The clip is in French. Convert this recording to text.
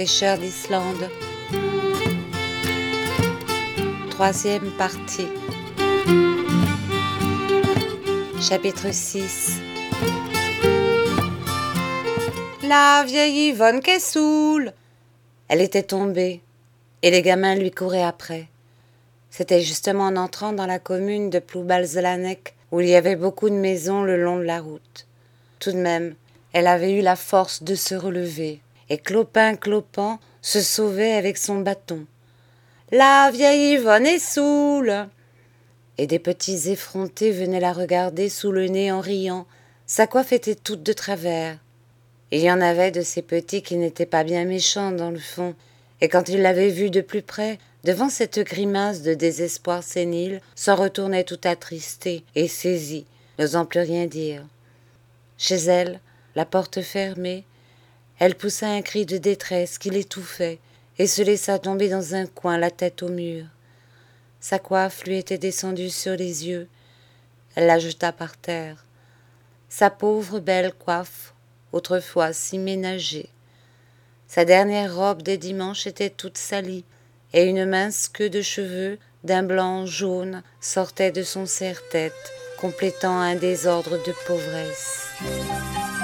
pêcheurs d'Islande. Troisième partie. Chapitre 6. La vieille Yvonne qu'est saoule. Elle était tombée, et les gamins lui couraient après. C'était justement en entrant dans la commune de Ploubalzelanek, où il y avait beaucoup de maisons le long de la route. Tout de même, elle avait eu la force de se relever, et clopin-clopant se sauvait avec son bâton. « La vieille Yvonne est saoule !» Et des petits effrontés venaient la regarder sous le nez en riant. Sa coiffe était toute de travers. Il y en avait de ces petits qui n'étaient pas bien méchants dans le fond, et quand ils l'avaient vue de plus près, devant cette grimace de désespoir sénile, s'en retournaient tout attristés et saisis, n'osant plus rien dire. Chez elle, la porte fermée, elle poussa un cri de détresse qui l'étouffait et se laissa tomber dans un coin, la tête au mur. Sa coiffe lui était descendue sur les yeux. Elle la jeta par terre. Sa pauvre belle coiffe, autrefois si ménagée. Sa dernière robe des dimanches était toute salie, et une mince queue de cheveux d'un blanc jaune sortait de son serre-tête, complétant un désordre de pauvresse.